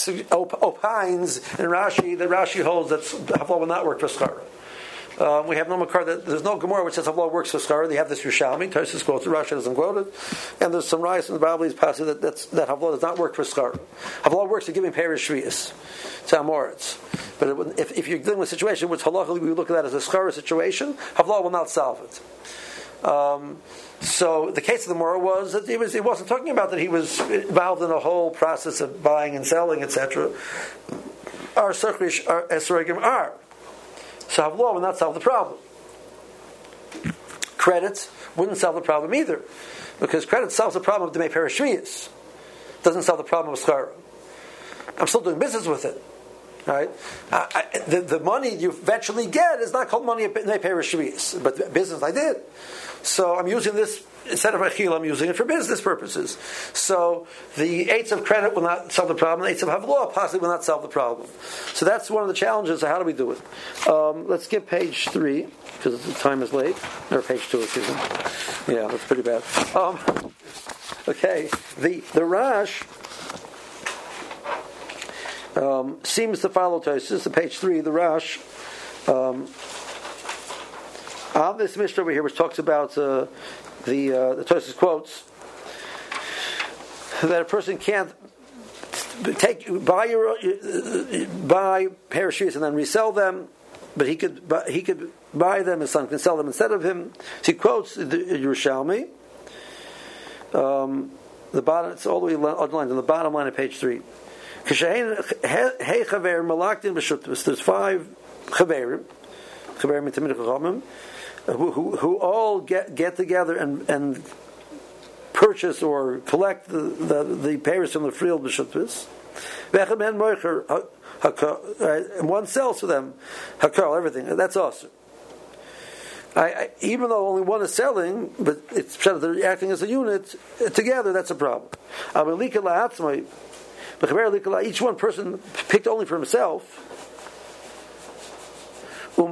opines in Rashi that Rashi holds that havlah will not work for schara. Um, we have no makar that there's no Gemara which says havlah works for schara. They have this Yerushalmi. Tosfos quotes it. Rashi doesn't quote it. And there's some rayos in the Bible's passage that that's, that havlah does not work for schara. Havlah works to giving perish shvius to amoritz. But it, if, if you're dealing with a situation which halachically we look at that as a schara situation, havlah will not solve it. Um, so the case of the Gemara was that he was he wasn't talking about that he was involved in a whole process of buying and selling, et cetera. Our circlish our esrogim are. So havlah will not solve the problem. Credit wouldn't solve the problem either, because credit solves the problem of demei perish shvius. Doesn't solve the problem of schara. I'm still doing business with it. Right? I, I, the, the money you eventually get is not called money demei perish shvius, but business I did. So I'm using this instead of achil, I'm using it for business purposes. So the eights of credit will not solve the problem. The eights of havlah possibly will not solve the problem. So that's one of the challenges. So how do we do it? Um, let's skip page three because the time is late. Or page two, excuse me. Yeah, that's pretty bad. Um, okay, the the Rash um, seems to follow Tosfos. Page three, the Rash. Um, on this Mishnah over here, which talks about uh, the uh, the Tosfos quotes that a person can't take buy your uh, buy parachutes and then resell them, but he could buy, he could buy them and someone can sell them instead of him. So he quotes the Yerushalmi. Um, the bottom, it's all the way underlined on the bottom line of page three. There's five chaverim, chaverim mitamid chachamim. Who, who, who all get get together and, and purchase or collect the the, the payers from the field b'shutvis. And one sells to them hakal everything. That's awesome. I, I, even though only one is selling, but it's they're acting as a unit together. That's a problem. Each one person picked only for himself. So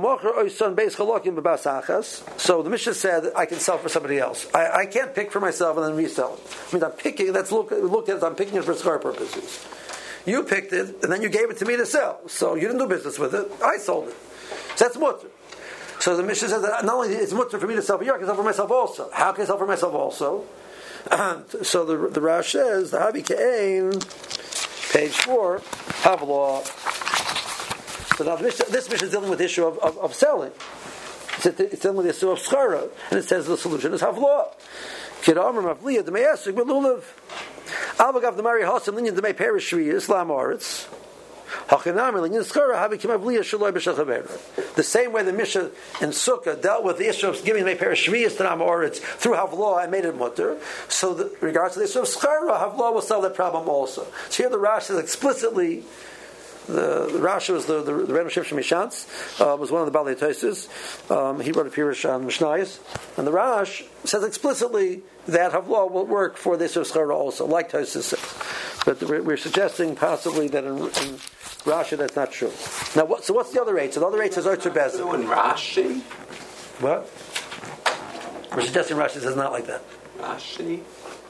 the Mishnah said I can sell for somebody else. I, I can't pick for myself and then resell it. I mean, I'm picking. That's look look at it. I'm picking it for schar purposes. You picked it and then you gave it to me to sell. So you didn't do business with it. I sold it. So that's mutter. So the Mishnah says that not only it's mutter for me to sell for you, I can sell for myself also. How can I sell for myself also? So the the Rash says the Havi Ke'ain, page four, Havlah. So now this, this mission is dealing with the issue of, of, of selling. It's, it's dealing with the issue of schara, and it says the solution is havlah. Kiramar mavliya demei esrik belulev. Avagav demari hasim linyan demei perish shvi Islam aretz. Hachinam linyan schara havi kimavliya shaloi b'shachaver. The same way the Mishnah in Sukkah dealt with the issue of giving demei perish shvi Islam aretz through havlah and made it mutter. So, the, regards to the issue of schara, havlah will solve that problem also. So here the Rash says explicitly the, the Rashi was the the, the Rebbe Shimshon Mishantz, uh, was one of the Balei Tosfos. Um, he wrote a pirush on Mishnayos, and the Rash says explicitly that Havlah will work for the Isur Schara also, like Tosfos says. But we're, we're suggesting possibly that in, in Rashi that's not true. Now, what, so what's the other eight? So the other eight says Oitzer Bezin. So in Rashi? What? We're suggesting Rashi says not like that. Rashi?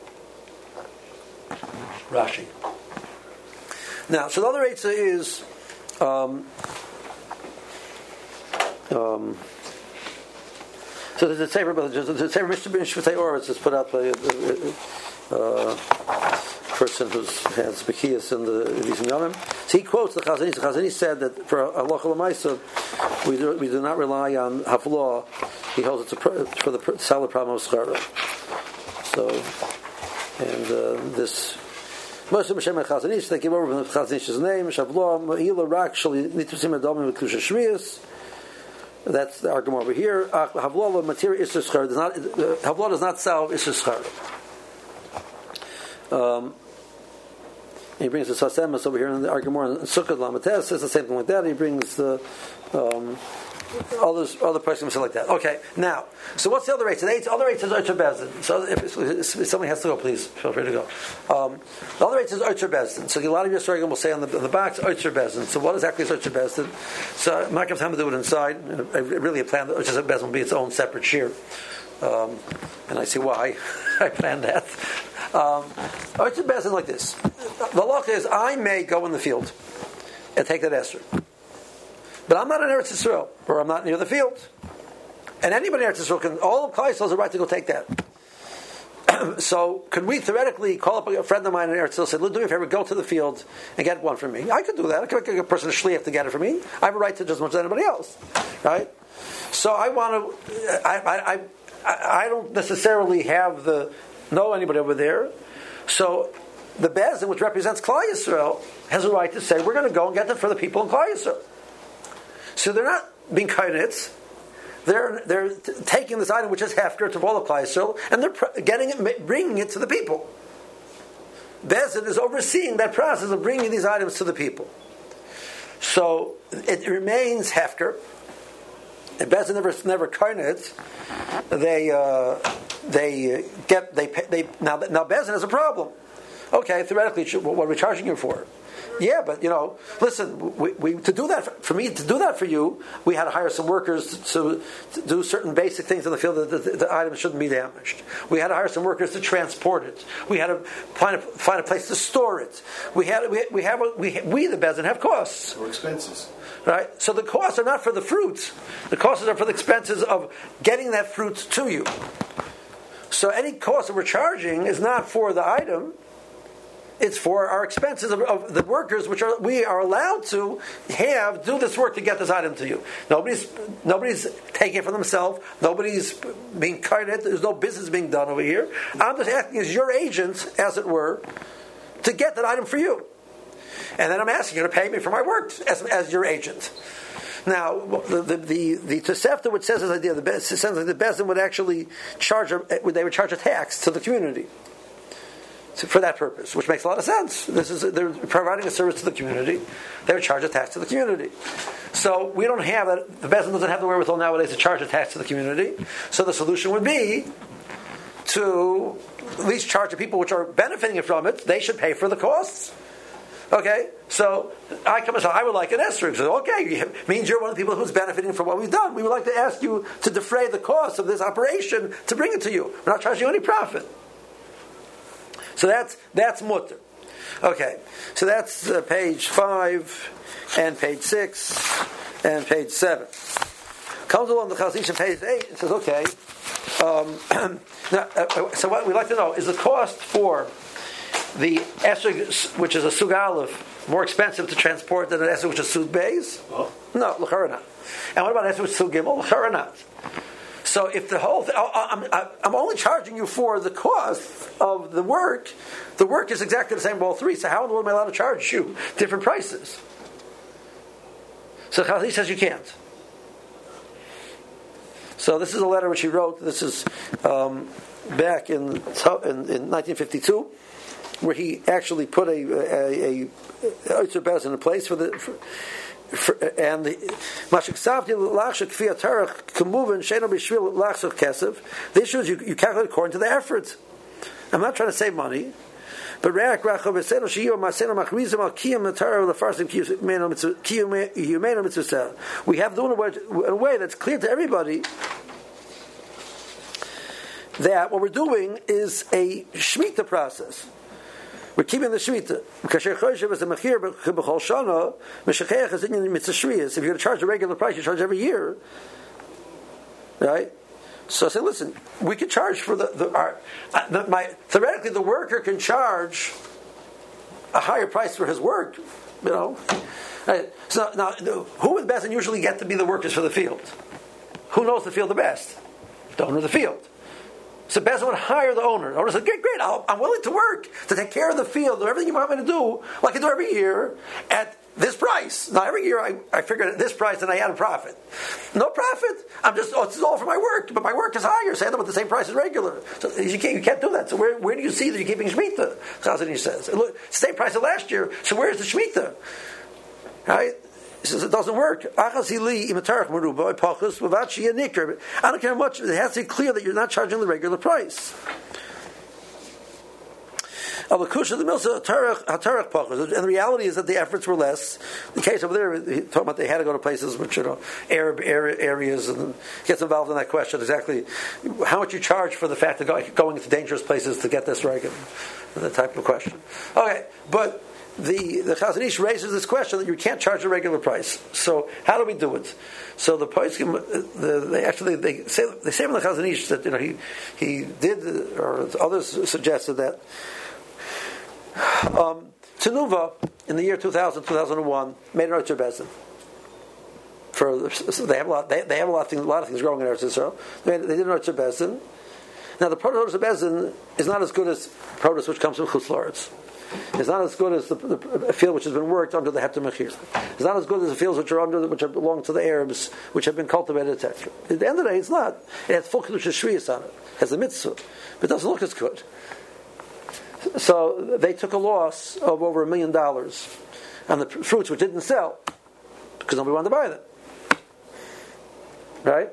Rashi. Now, so the other eitzah is um, um, so there's a sefer, but there's a sefer Mister Shvutei Oretz is put out by a uh, person who has Bekias in the Visum Yomim. So he quotes the Chazon Ish. The Chazon Ish said that for Halacha L'Maisa, we do we do not rely on Havlah. He holds it's a, for the solid problem of Schara. So, and uh, this. Most of Hashem and Chazon Ish, they give over from the Chazon Ish's name. Shavlo Ma'ila Rak Shali Nitusim Adamim with Kusha Shmiyas. That's the argument over here. Havlo Material Isur Schar does not. Havlo does not solve Isur Schar. Um, he brings the Sasemas over here in the argument in Sukkot Lamates. Says the same thing like that. He brings the. Um, Others, other persons like that. Okay, now, so what's the other rate? So the other rate is Oitzer Bezdin. So if, if, if somebody has to go, please feel free to go. Um, the other rate is Oitzer Bezdin. So a lot of your story will say on the, on the box Oitzer Bezdin. So what exactly is Oitzer Bezdin? So I'm not going to have time to do it inside. I really planned that Oitzer Bezdin will be its own separate shear, um, and I see why I planned that. Um, Oitzer Bezdin like this. The halacha is I may go in the field and take that Esther. But I'm not in Eretz Yisrael, or I'm not near the field. And anybody in Eretz Yisrael can, all of Klal Yisrael has a right to go take that. So, could we theoretically call up a friend of mine in Eretz Yisrael and say, do me a favor, go to the field and get one for me? I could do that. I could get a person, a shliach, to get it for me. I have a right to just as much as anybody else. Right? So, I want to, I, I, I, I don't necessarily have the, know anybody over there. So, the Bezdin, which represents Klal Yisrael, has a right to say, we're going to go and get it for the people in Klal Yisrael. So they're not being kainitz. They're they're t- taking this item which is hefker to all of Klal Yisrael, and they're pr- getting it, bringing it to the people. Bezdin is overseeing that process of bringing these items to the people. So it remains hefker. And Bezdin never never kainitz. They uh, they get they pay, they now now Bezdin has a problem. Okay, theoretically, what are we charging you for? Yeah, but you know, listen. We, we to do that for, for me to do that for you, we had to hire some workers to, to do certain basic things in the field that the, the, the items shouldn't be damaged. We had to hire some workers to transport it. We had to find a, find a place to store it. We had we we have a, we we the Bezdin have costs or expenses, right? So the costs are not for the fruits. The costs are for the expenses of getting that fruit to you. So any cost that we're charging is not for the item. It's for our expenses of, of the workers, which are we are allowed to have do this work to get this item to you. Nobody's nobody's taking it for themselves. Nobody's being kited. There's no business being done over here. I'm just acting as your agent, as it were, to get that item for you. And then I'm asking you to pay me for my work as, as your agent. Now, the the the, the Tosefta, which says this idea, the it sounds like the Bezdin would actually charge a, they would charge a tax to the community. For that purpose, which makes a lot of sense. This is they're providing a service to the community. They would charge a tax to the community. So we don't have that. The Bezdin doesn't have the wherewithal nowadays to charge a tax to the community. So the solution would be to at least charge the people which are benefiting from it. They should pay for the costs. Okay, so I come and say I would like an esrog. So okay, it means you're one of the people who's benefiting from what we've done. We would like to ask you to defray the cost of this operation to bring it to you. We're not charging you any profit. So that's that's mutter. Okay, so that's uh, page five and page six and page seven. Comes along the Chazon Ish on page eight and says, okay. Um, now, uh, so what we'd like to know is the cost for the esrog, which is a sug aleph, more expensive to transport than an esrog which is sug beis? Oh. No, l'chara not. And what about esrog which is sug gimel? L'chara not. So if the whole thing, I'm, I'm only charging you for the cost of the work, the work is exactly the same for all three, so how in the world am I allowed to charge you different prices? So Chazon Ish says you can't. So this is a letter which he wrote, this is um, back in, in, in nineteen fifty-two, where he actually put a a, a, a Oitzer Bezin in place for the for, for, and the Mashik Savti Lachshak Kfiyat Tarach Kamuvin Sheno Bishvil Lachshak Kesev. The issue is you, you calculate according to the effort. I'm not trying to save money. But Re'ak Rachav Eseno Shiyu Maseno Machrizim Al Kiyum Matara the Farsim Kiyum Yumeno Mitzvah. We have to do it in a way that's clear to everybody that what we're doing is a Shemitah process. We're keeping the Shemitah. Kasher Choshev is a Mechir B'chol Shana Meshacheach is in Mitzvah Shviyas. If you're going to charge a regular price, you charge every year, right? So I say, listen, we can charge for the, the, our, the my theoretically the worker can charge a higher price for his work, you know. Right. So now, who would best and usually get to be the workers for the field? Who knows the field the best? The owner of the field. So Bezin would hire the owner. The owner said, great, great, I'll, I'm willing to work, to take care of the field, or everything you want me to do, like I do every year, at this price. Now every year I, I figured at this price and I add a profit. No profit. I'm just, oh, it's all for my work, but my work is higher, so I end up with the same price as regular. So you can't, you can't do that. So where, where do you see that you're keeping Shemitah? Chazon Ish says. Look, same price as last year, so where's the Shemitah? Right? He says it doesn't work. I don't care how much, it has to be clear that you're not charging the regular price. And the reality is that the efforts were less. The case over there, he talking about they had to go to places which, you know, Arab areas, and gets involved in that question exactly how much you charge for the fact of going into dangerous places to get this right, that type of question. Okay, but the the Chazon Ish raises this question that you can't charge a regular price. So how do we do it? So the poskim, the, they actually they say they say from the Chazon Ish that, you know, he he did, or others suggested that. Um, Tenuva in the year two thousand, two thousand one made an Oitzer Bezin. For so they have a lot, they, they have a lot of things, a lot of things growing in Eretz Yisrael. They, they did an Oitzer Bezin. Now the produce of Bezin is not as good as produce which comes from Chutz La'aretz. It's not as good as the, the field which has been worked under the Hepta Mechir. It's not as good as the fields which are under, which are belong to the Arabs, which have been cultivated, et cetera. At the end of the day, it's not. It has full Kedusha Shviyas on it. It has a mitzvah, but it doesn't look as good. So they took a loss of over a million dollars on the fruits which didn't sell because nobody wanted to buy them. Right?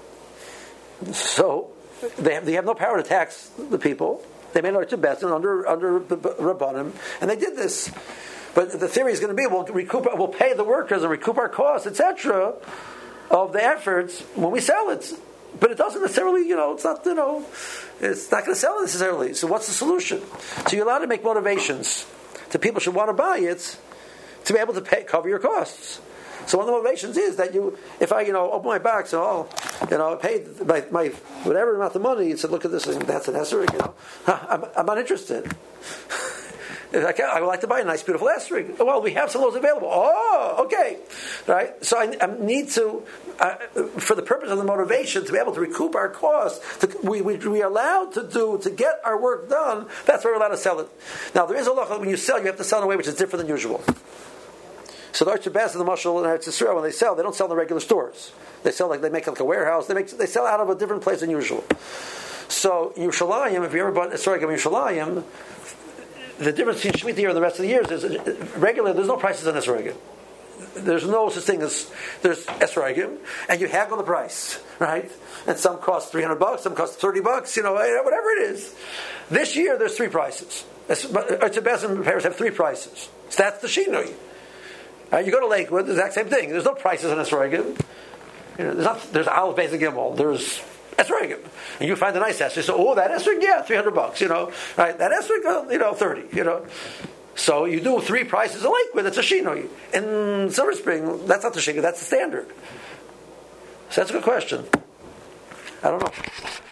So they have, they have no power to tax the people. They made an Oitzer Bezin under under Rabbanim, and they did this. But the theory is going to be we'll recoup, we'll pay the workers and recoup our costs, et cetera, of the efforts when we sell it. But it doesn't necessarily, you know, it's not, you know, it's not going to sell necessarily. So what's the solution? So you're allowed to make motivations to people who want to buy it to be able to pay, cover your costs. So one of the motivations is that you, if I, you know, open my box and oh, you know, I paid my, my whatever amount of money, and said, look at this, and that's an esrog, you know, I'm, I'm not interested. I, can, I would like to buy a nice, beautiful esrog. Well, we have some of those available. Oh, okay, right. So I, I need to, uh, for the purpose of the motivation, to be able to recoup our costs. To, we, we we are allowed to do to get our work done. That's why we're allowed to sell it. Now there is a law when you sell, you have to sell in a way which is different than usual. So the Oitzer Bezin, the Mashal, and Eretz Yisrael, when they sell, they don't sell in the regular stores. They sell like they make like a warehouse. They make they sell out of a different place than usual. So Yerushalayim, if you ever bought sorry, Yerushalayim, the difference between Shemitah year and the rest of the years is regularly there's no prices on Esrogim. There's no such thing as there's Esrogim, and you haggle the price, right? And some cost three hundred bucks, some cost thirty bucks, you know, whatever it is. This year there's three prices. Oitzer Bezin payers have three prices. So that's the Shinui. Uh, you go to Lakewood, the exact same thing. There's no prices on Esrogim. You know, there's not. There's Aleph, Beis, and Gimel. There's Esrogim, and you find a nice esrog. So, oh, that esrog, yeah, three hundred bucks. You know, right? That esrog, uh, you know, thirty. You know, so you do three prices in Lakewood. It's a Shinoi. In Silver Spring, that's not the Shinoi. That's the standard. So that's a good question. I don't know.